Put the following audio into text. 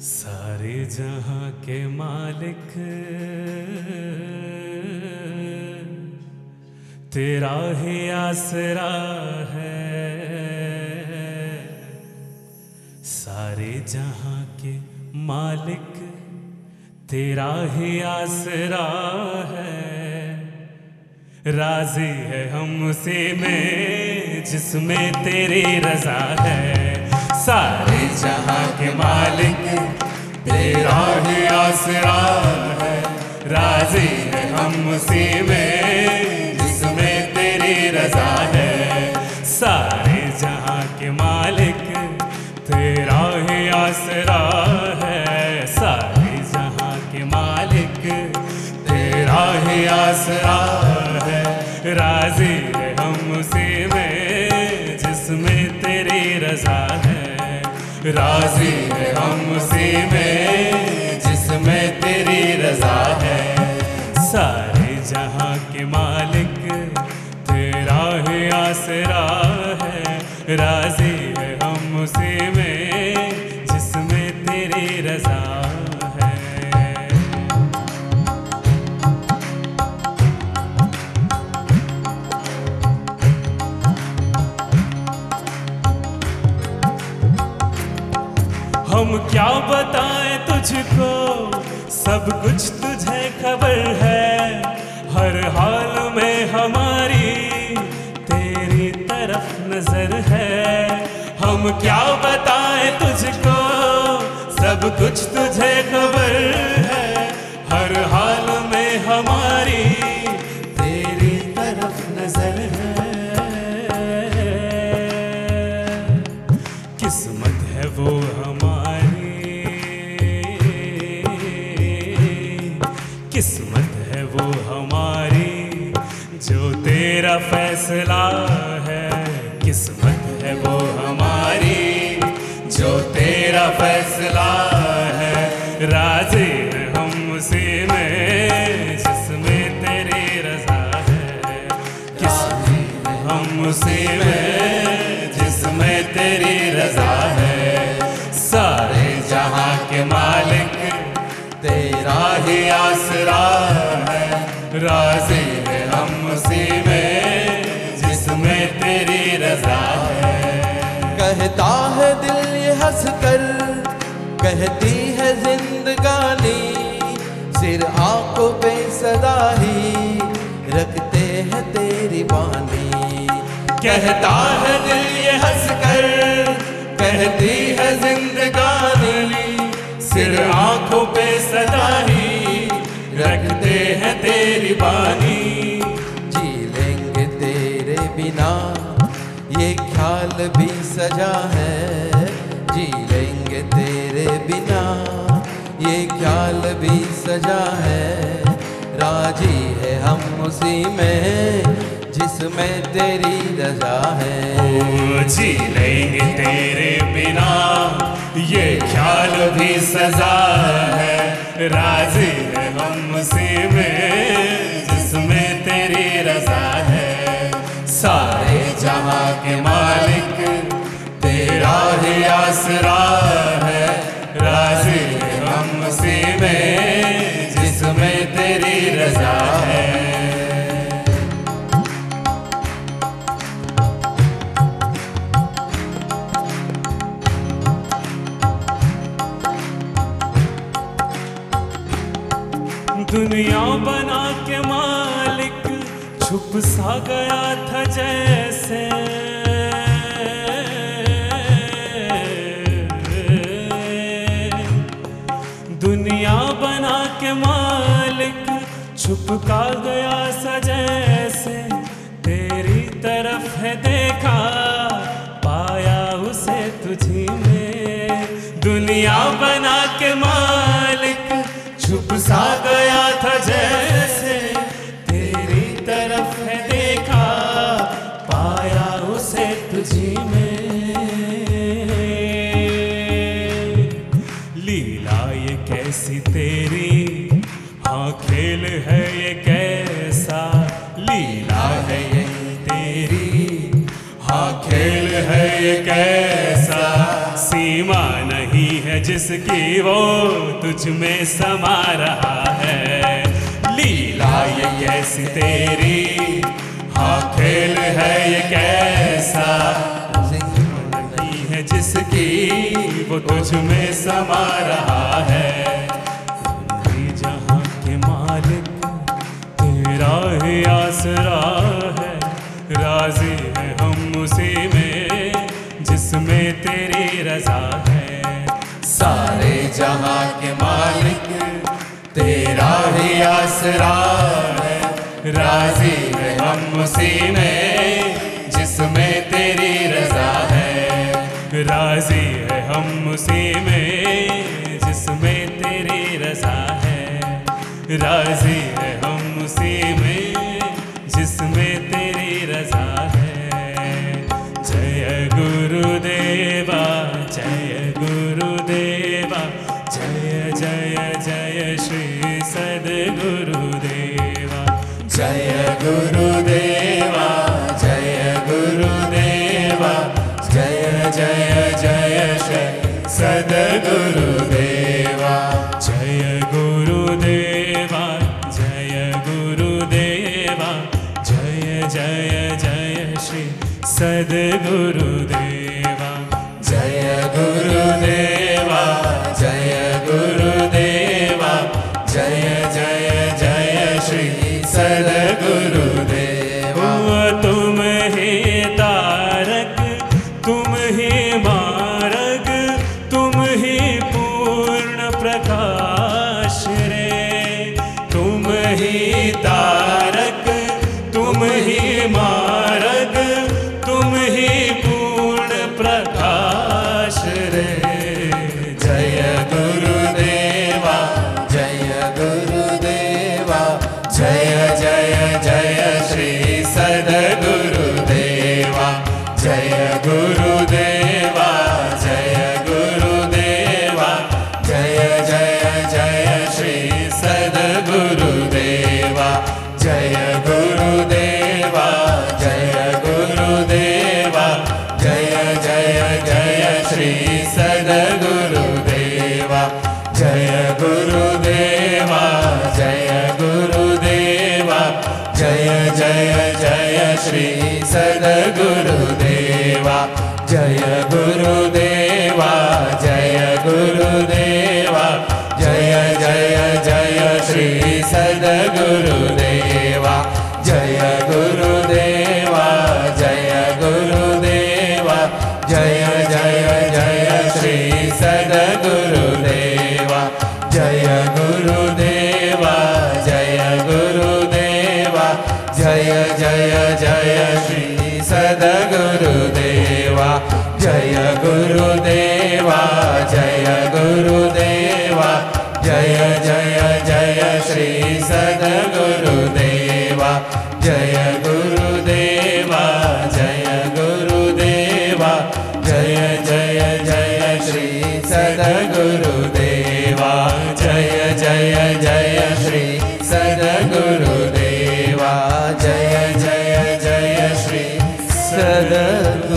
सारे जहां के मालिक तेरा ही आसरा है। सारे जहां के मालिक तेरा ही आसरा है। राजी है हम उसी में जिसमें तेरी रजा है। सारे जहां के मालिक तेरा ही आसरा है। राजी है हम उसी में जिसमें तेरी रजा है। सारे जहां के मालिक तेरा ही आसरा है। सारे जहां के मालिक तेरा ही आसरा है। राजी है हम उसी में जिसमें तेरी रजा है। राजी है हम उसी में जिसमें तेरी रजा है। सारे जहां के मालिक तेरा ही आसरा है। राजी है हम उसी में जिसमें तेरी रजा है। हम क्या बताएं तुझको, सब कुछ तुझे खबर है। हर हाल में हमारी तेरी तरफ नजर है। हम क्या बताएं तुझको, सब कुछ तुझे खबर है। हर हाल में हमारी तेरी तरफ नजर है। किस्मत है वो किस्मत है वो हमारी जो तेरा फैसला है। किस्मत है वो हमारी जो तेरा फैसला है। राजी है हम उसी में जिसमें तेरी रजा है। किस्मत है हम उसी में जिसमें तेरी रजा है। सारे जहां के मालिक तेरा ही आसरा है। राजी है हम उसी में जिसमें तेरी रजा है। कहता है दिल ये हंस कर, कहती है जिंदगानी, सिर आंखों पे सदा ही रखते हैं तेरी बानी। कहता है दिल ये हंस कर, कहती है जिंदगानी, सिर आंखों पे सदा ही रखते हैं तेरी बानी। जी लेंगे तेरे बिना ये ख्याल भी सजा है। जी लेंगे तेरे बिना ये ख्याल भी सजा है। राजी है हम उसी में जिसमें तेरी रजा है। ओ जी लेंगे तेरे बिना ये ख्याल भी सजा है। राजी है हम उसी में जिसमें तेरी रजा है। सारे जहां के मालिक तेरा ही आसरा है। राजी है हम उसी में जिसमें तेरी रजा है। दुनिया बना के मालिक छुप सा गया था जैसे। दुनिया बना के मालिक छुप का गया सा जैसे। तेरी तरफ है देखा पाया उसे तुझी में। दुनिया बना के मालिक छुप सा गया था जैसे। तेरी तरफ है देखा पाया उसे तुझी में। लीला ये कैसी तेरी, हाँ खेल है ये कैसा। लीला है ये तेरी, हाँ खेल है ये कैसा। सीमा नहीं है जिसकी वो तुझ में समा रहा है। लीला ये कैसी तेरी, हाँ खेल है ये कैसा, नहीं है जिसकी वो तुझ में समा रहा है। जहाँ के मालिक तेरा ही आसरा है, राजी है हम उसी में जिसमें तेरी रजा है। सारे जहां के मालिक तेरा ही आसरा है, राजी है हम उसी में जिसमें तेरी रजा है। राजी है हम उसी में जिसमें तेरी रजा है। राजी है हम उसी में जिसमें तेरी रजा है। जय गुरुदेवा, जय गुरुदेवा, जय जय जय श्री सद्गुरुदेवा। जय गुरुदेवा, जय गुरुदेवा, जय जय जय श्री सद्गुरुदेवा। जय गुरुदेवा, जय गुरुदेवा, जय जय जय श्री सद्गुरुदेवा। जय गुरुदेवा, जय गुरुदेवा, जय जय जय श्री सद्गुरुदेवा। तुम ही तारक, तुम ही मार्ग, तुम ही पूर्ण प्रकाश रे। तुम ही तारक, तुम ही मार्ग, तुम ही पूर्ण प्रकाश रे। जय गुरुदेवा, जय गुरुदेवा, जय जय जय श्री सद्गुरुदेवा। जय गुरुदेवा, जय गुरुदेवा, जय जय जय श्री सद्गुरुदेवा। जय गुरुदेवा, जय गुरुदेवा, जय जय जय श्री सद्गुरुदेवा। जय गुरुदेवा, जय गुरुदेवा, जय जय जय श्री सद्गुरुदेवा। जय गुरुदेवा, जय गुरुदेवा, जय जय जय श्री सद्गुरुदेवा। जय गुरुदेवा, जय गुरुदेवा, जय जय जय श्री सद्गुरुदेवा। जय गुरुदेवा, जय गुरुदेवा, जय जय जय श्री सद्गुरुदेवा। जय गुरुदेवा, जय गुरुदेवा, जय जय जय श्री सद्गुरुदेवा। जय गुरुदेवा, जय गुरुदेवा, जय जय जय श्री सद्गुरुदेवा। जय जय जय श्री सद्गुरुदेवा। जय जय जय श्री सद्गुरुदेवा।